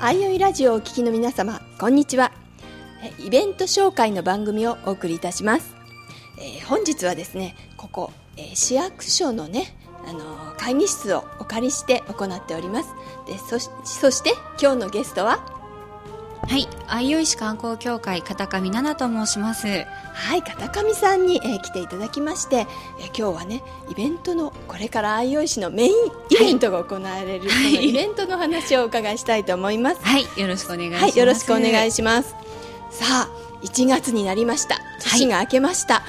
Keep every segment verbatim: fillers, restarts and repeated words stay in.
あいおいラジオをお聞きの皆様、こんにちは。イベント紹介の番組をお送りいたします。えー、本日はですね、ここ、えー、市役所のね、あのー、会議室をお借りして行っております。で、そし、そして今日のゲストは、 はい、相生市観光協会片上奈々と申します。 はい、片上さんに、えー、来ていただきまして、えー、今日はね、イベントのこれから相生市のメインイベントが行われる、はい、そのイベントの話をお伺いしたいと思います。 はい、よろしくお願いします。 はい、よろしくお願いします。さあ、いちがつになりました。年が明けました。はい、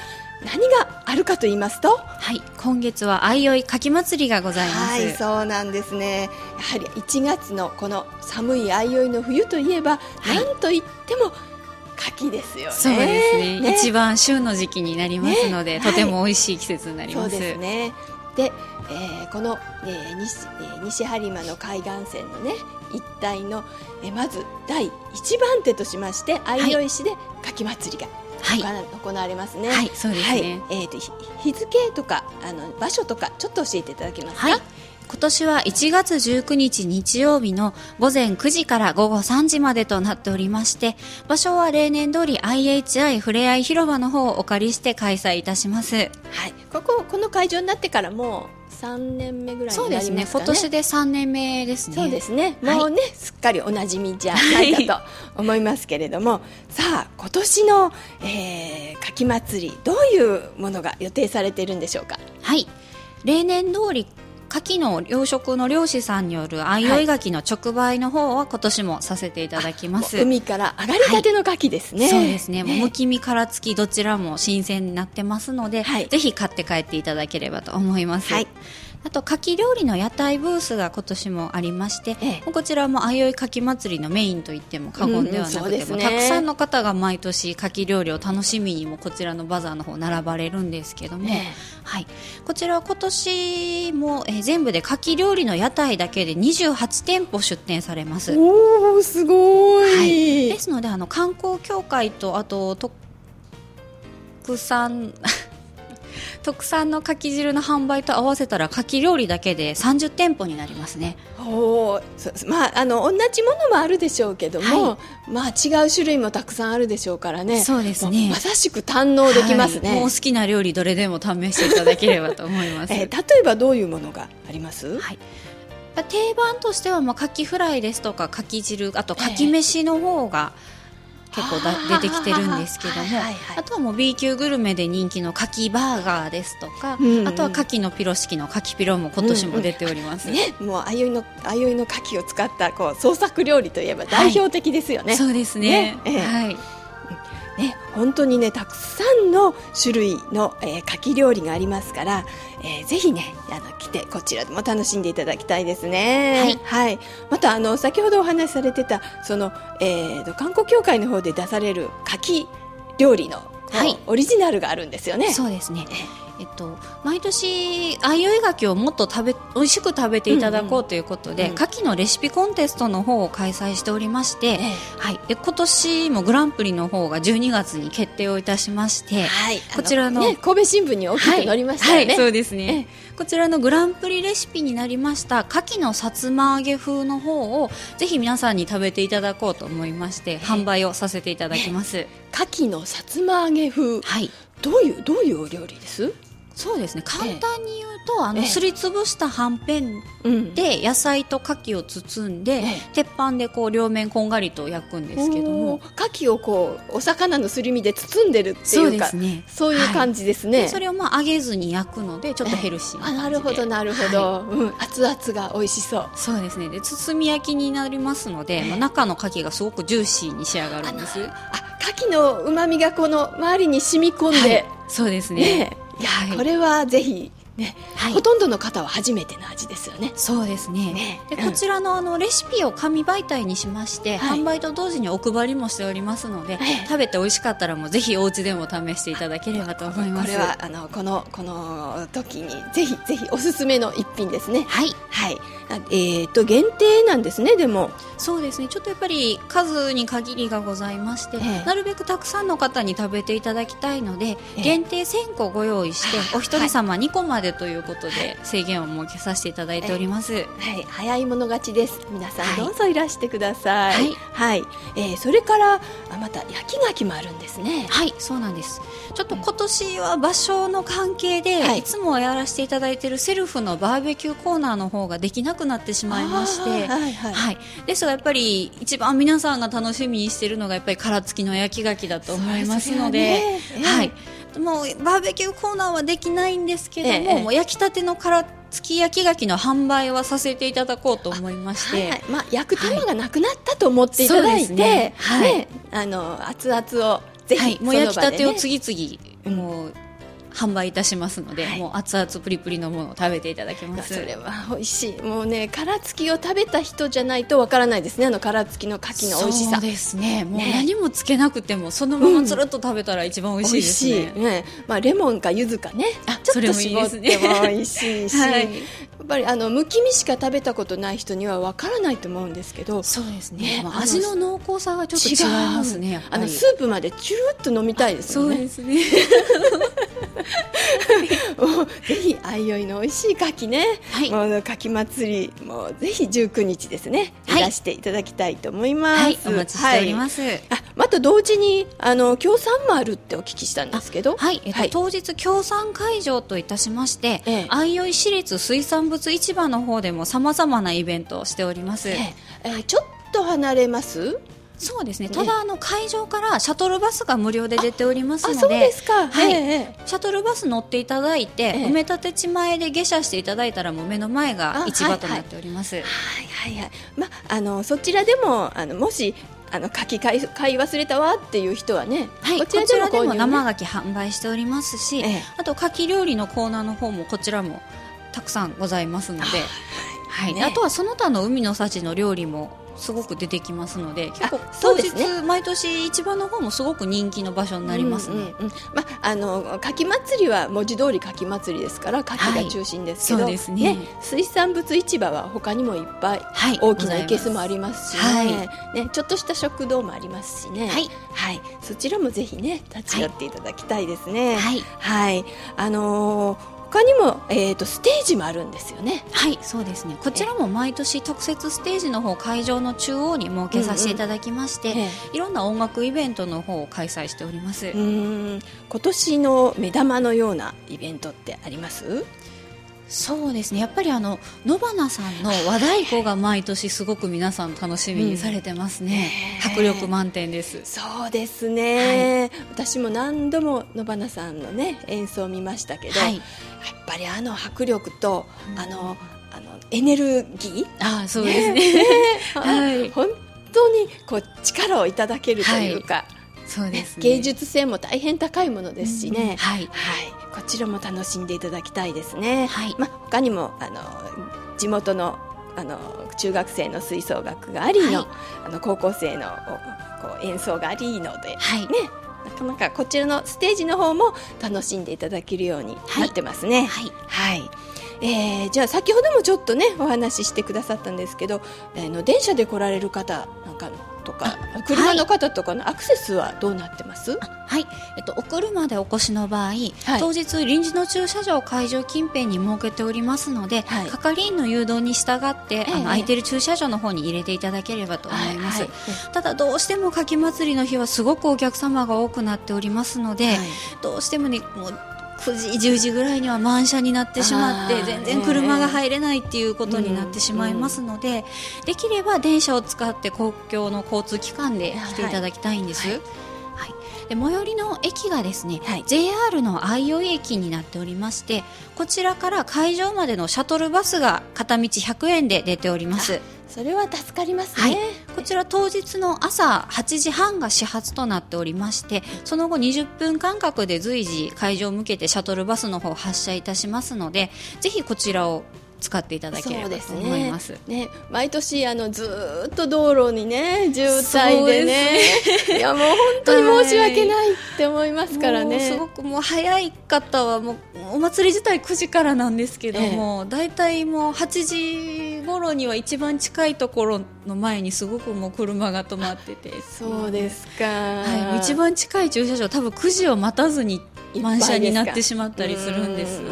何があるかと言いますと、 はい、今月は相生かき祭りがございます。 はい、そうなんですね。やはりいちがつのこの寒い相生の冬といえば、はい、なんといっても牡蠣ですよね。 そうですね、ね、一番旬の時期になりますので、ね、とても美味しい季節になります。 そうですね。で、えー、この、えー、西、えー、西播磨の海岸線のね一帯の、えー、まず第一番手としまして相生市で牡蠣祭りが、はい、行われますね。 はい、そうですね。はい、 えー、と日付とかあの場所とかちょっと教えていただけますか。 はい、今年はいちがつじゅうくにち日曜日のごぜんくじからごごさんじまでとなっておりまして、場所は例年通り アイエイチアイ ふれあい広場の方をお借りして開催いたします。はい、 こここの会場になってからもうさんねんめぐらいになりますかね。 そうですね、今年でさんねんめですね。 そうですね、もうね、はい、すっかりおなじみじゃないかと思いますけれども、はい、さあ今年の、えー、牡蠣祭りどういうものが予定されているんでしょうか。 はい、例年通り牡蠣の養殖の漁師さんによる相生牡蠣の直売の方は今年もさせていただきます。 海から上がりたての牡蠣ですね。 はい、そうですね、ね、もうむき身殻付きどちらも新鮮になってますので、はい、ぜひ買って帰っていただければと思います。はい、あと牡蠣料理の屋台ブースが今年もありまして、ええ、こちらも相生牡蠣祭りのメインといっても過言ではなくて、うんうんね、たくさんの方が毎年牡蠣料理を楽しみにもこちらのバザーの方並ばれるんですけども、ええ、はい、こちらは今年も、えー、全部で牡蠣料理の屋台だけでにじゅうはちてんぽ出店されます。 おー、すごい。 はい、ですのであの観光協会とあと特産特産の牡蠣汁の販売と合わせたら牡蠣料理だけでさんじゅってんぽになりますね。 おー、そまあ、あの同じものもあるでしょうけども、はい、まあ、違う種類もたくさんあるでしょうからね。 そうですね、 まさしく堪能できますね。 はい、もう好きな料理どれでも試していただければと思います。 えー、例えばどういうものがあります？ はい、定番としては、まあ、牡蠣フライですとか牡蠣汁、あと牡蠣飯の方が、えー結構だ出てきてるんですけども、はいはいはい、あとはもう B 級グルメで人気の牡蠣バーガーですとか、うんうん、あとは牡蠣のピロ式の牡蠣ピロも今年も出ております。 うんうん、ね、もう相生の相生の牡蠣を使ったこう創作料理といえば代表的ですよね。 はい、そうですね。ね、えー、はい。 ね、本当にねたくさんの種類の、えー、牡蠣料理がありますから、えー、ぜひねあの来てこちらでも楽しんでいただきたいですね。はい、はい、またあの先ほどお話しされてたその、えー、と観光協会の方で出される牡蠣料理の、はい、オリジナルがあるんですよね。 そうですね、えっと、毎年相生牡蠣をもっと食べ美味しく食べていただこうということで、うんうん、牡蠣のレシピコンテストの方を開催しておりまして、ええ、はい、で今年もグランプリの方がじゅうにがつに決定をいたしまして、はい、こちらの、 ね、神戸新聞に大きく載りましたよね。 はいはい、そうですね、ええ、こちらのグランプリレシピになりました牡蠣のさつま揚げ風の方をぜひ皆さんに食べていただこうと思いまして、ええ、販売をさせていただきます。 牡蠣のさつま揚げ風、はい、どういうどういうお料理です？ そうですね、簡単に言うと、ええ、あのすりつぶしたはんぺんで野菜と牡蠣を包んで、ええ、鉄板でこう両面こんがりと焼くんですけども、 牡蠣をこうお魚のすり身で包んでるっていうか、そうですね、そういう感じですね。はい、 でそれをまあ揚げずに焼くのでちょっとヘルシーな感じで、 ええ、あなるほどなるほど、はい、うん、熱々が美味しそう。 そうですね、で包み焼きになりますので、ええ、まあ、中の牡蠣がすごくジューシーに仕上がるんです。 ああ、牡蠣のうまみがこの周りに染み込んで、はい、 そうですね、 ね、いや、はい、これはぜひね、はい、ほとんどの方は初めての味ですよね。 そうですね。ね、でこちらのあのレシピを紙媒体にしまして、はい、販売と同時にお配りもしておりますので、はい、食べて美味しかったらもうぜひお家でも試していただければと思います。 これはあのこのこの時にぜひぜひおすすめの一品ですね。はい、はい、えー、と限定なんですね。でもそうですね、ちょっとやっぱり数に限りがございまして、ええ、なるべくたくさんの方に食べていただきたいので、ええ、限定せんこご用意して、お一人様にこまでまでということで制限を設けさせていただいております。はい、 早い者勝ちです。皆さんどうぞいらしてください。はい、はい、えー、それからまた焼き牡蠣もあるんですね。 はい、そうなんです。ちょっと今年は場所の関係で、はい、いつもやらせていただいているセルフのバーベキューコーナーの方ができなくなってしまいまして、はいはいはい、ですがやっぱり一番皆さんが楽しみにしているのがやっぱり殻付きの焼き牡蠣だと思いますので、ねえー、はい、もうバーベキューコーナーはできないんですけども、えー、もう焼きたての殻付き焼き牡蠣の販売はさせていただこうと思いまして、はいはい、 まあ、焼く手間がなくなったと思っていただいて、はいねはい、あの熱々をぜひ、 はい、もう焼きたてを次々もう販売いたしますので、はい、もう熱々プリプリのものを食べていただけます。 それは美味しい。もうね、殻付きを食べた人じゃないとわからないですね、あの殻付きの牡蠣の美味しさ。 そうですね、もう何もつけなくてもそのままつるっと食べたら一番美味しいですね。うん、美味しいね。まあ、レモンか柚子かね、ちょっと絞っても美味しいし、はい、やっぱりあのむき身しか食べたことない人にはわからないと思うんですけど、 そうですね、ね、まあ、味の濃厚さがちょっと違いますね。 あのスープまでチュルッと飲みたいですよね。 そうですねもうぜひ相生の美味しい牡蠣ね、はい、もう牡蠣祭りもうぜひじゅうくにちですね、はい、出していただきたいと思います。 はい、お待ちしております。はい、 あ、また同時にあの協賛もあるってお聞きしたんですけど、 はい、えっとはい、当日協賛会場といたしまして、ええ、相生市立水産物市場の方でもさまざまなイベントをしております。 えええ、ちょっと離れます。 そうですね、ただあの会場からシャトルバスが無料で出ておりますので、 あ、そうですか、 はい、 ええ、 シャトルバス乗っていただいて、ええ、埋め立て地前で下車していただいたらもう目の前が市場となっております。はいはいはいはい、ま、あのそちらでもあのもしあの牡蠣買い、買い忘れたわっていう人はね、 はい、こちらでも、ね、こちらでも生牡蠣販売しておりますし、ええ、あと牡蠣料理のコーナーの方もこちらもたくさんございますので、はいね、あとはその他の海の幸の料理もすごく出てきますので、結構当日、ね、毎年市場の方もすごく人気の場所になりますね。うんうんうん、 まあ、あの牡蠣祭りは文字通り牡蠣祭りですから牡蠣が中心ですけど、はい、そうですね、ね、水産物市場は他にもいっぱい、はい、大きな生けすもありますし、ね、はいね、ちょっとした食堂もありますしね、はいはい、そちらもぜひね立ち寄っていただきたいですね。はい、はい、あのー他にも、えー、とステージもあるんですよね。 はい、そうですね、こちらも毎年特設ステージの方会場の中央に設けさせていただきまして、うんうん、いろんな音楽イベントの方を開催しております。うーん、今年の目玉のようなイベントってあります？ そうですね、やっぱりあの野花さんの和太鼓が毎年すごく皆さん楽しみにされてますね。うん、迫力満点です。 そうですね、はい、私も何度も野花さんの、ね、演奏を見ましたけど、はい、やっぱりあの迫力と、うん、あのあのエネルギー、 あ、そうですね、ねはい、本当にこう力をいただけるというか、はい、 そうですね、 芸術性も大変高いものですしね、うん、はいはい、こちらも楽しんでいただきたいですね。はい、まあ、他にもあの地元のあの中学生の吹奏楽がありの、はい、あの高校生のこう演奏がありので、はいね、なかなかこちらのステージの方も楽しんでいただけるようになってますね。はい、はいはい、えー、じゃあ先ほどもちょっとねお話ししてくださったんですけど、えー、の電車で来られる方なんかとか車の方とかのアクセスはどうなってます？ はい、えっと、お車でお越しの場合、はい、当日臨時の駐車場を会場近辺に設けておりますので、はい、係員の誘導に従って、えー、あの空いている駐車場の方に入れていただければと思います。はいはい、ただどうしても牡蠣祭りの日はすごくお客様が多くなっておりますので、はい、どうしてもねもうくじじゅうじぐらいには満車になってしまって全然車が入れないっていうことになってしまいますので、えーうんうん、できれば電車を使って公共の交通機関で来ていただきたいんです。はいはいはい、で最寄りの駅がですね、はい、ジェイアール の相生駅になっておりまして、こちらから会場までのシャトルバスが片道ひゃくえんで出ております。 それは助かりますね。 はい、こちら当日の朝はちじはんが始発となっておりまして、その後にじゅっぷん間隔で随時会場を向けてシャトルバスの方を発車いたしますので、ぜひこちらを使っていただければと思います。 そうですね。ね、毎年あのずっと道路にね渋滞でね、いやもう本当に申し訳ないって思いますからね。 はい、すごくもう早い方はもうお祭り自体くじからなんですけども、だいたいもうはちじ頃には一番近いところの前にすごくもう車が止まってて、 そうですか。 はい、一番近い駐車場多分くじを待たずに満車になってしまったりするんです。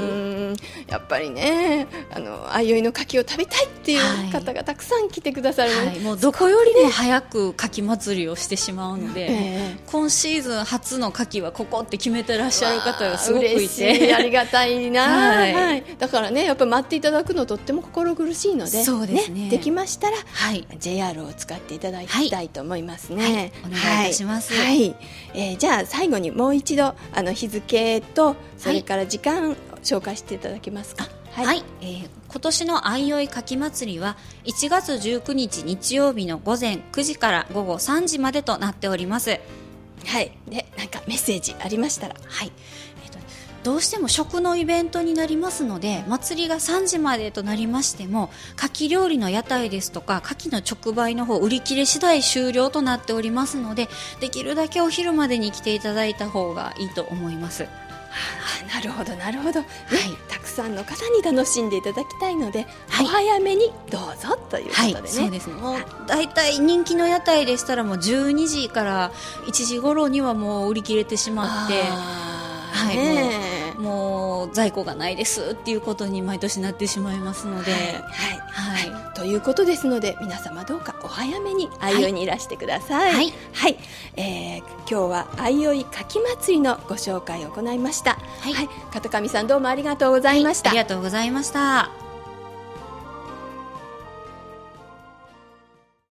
ん、やっぱりね、あの相生の牡蠣を食べたいっていう方がたくさん来てくださるので、はいはい、 もうどこよりも早く牡蠣祭りをしてしまうので、えー、今シーズン初の牡蠣はここって決めてらっしゃる方がすごくいて、嬉しい、 ありがたいな、はいはい、だからね、やっぱ待っていただくのとっても心苦しいので、 そうですね、 ね、できましたら、 はい、 ジェイアール を使っていただきたいと思いますね、 はいはい、お願いいたします、 はいはい、えー、じゃあ最後にもう一度あの日付とそれから時間を紹介していただけますか。 はい、はい、えー、今年の相生牡蠣祭りはいちがつじゅうくにち日曜日の午前くじから午後さんじまでとなっております。 はい、でなんかメッセージありましたら。 はい、えーと、どうしても食のイベントになりますので、祭りがさんじまでとなりましても、牡蠣料理の屋台ですとか牡蠣の直売の方売り切れ次第終了となっておりますので、できるだけお昼までに来ていただいた方がいいと思います。 はあ、なるほどなるほど、ね、 はい、 たくさんの方に楽しんでいただきたいので、はい、お早めにどうぞということでね、はい、 そうですね、もうだいたい人気の屋台でしたらもうじゅうにじからいちじ頃にはもう売り切れてしまって、はい、ね、もう、もう在庫がないですっていうことに毎年なってしまいますので、はいはいはいはい、ということですので、皆様どうかお早めに相生にいらしてください。はいはい、えー、今日は相生牡蠣祭りのご紹介を行いました。はい、はい、片上さんどうもありがとうございました。 はい、ありがとうございました。